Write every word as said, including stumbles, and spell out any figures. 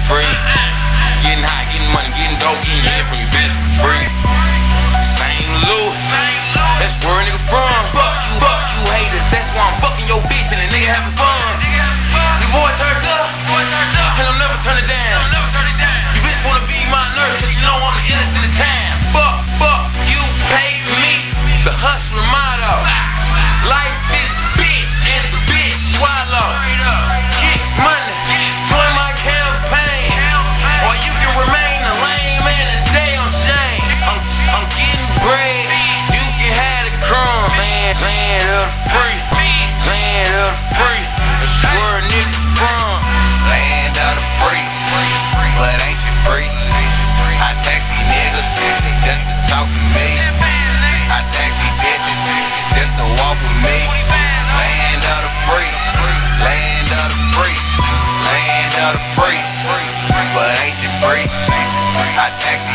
free. Getting high, getting money, getting dope, getting head from your bitch for free. Saint Louis, that's where a nigga from. Fuck you, fuck you haters, that's why I'm fucking your bitch and the nigga having fun. Your boy turned up, and I'm never turning down. You bitch wanna be my nurse, cause you know I'm the illest in the town. Fuck, fuck, you pay me. The hustler motto. Life is a bitch, and the bitch swallow. Get money, join my campaign, or you can remain a lame man and stay on shame. I'm, I'm getting bread, you can have the crumbs. Land, land of the free, land of the free. That's where a nigga from. Land of the free, but ain't shit free. I tax these niggas just to talk to me. I tax these bitches just to walk with me. Land of the free, land of the free, land of the free, but ain't shit free. I tax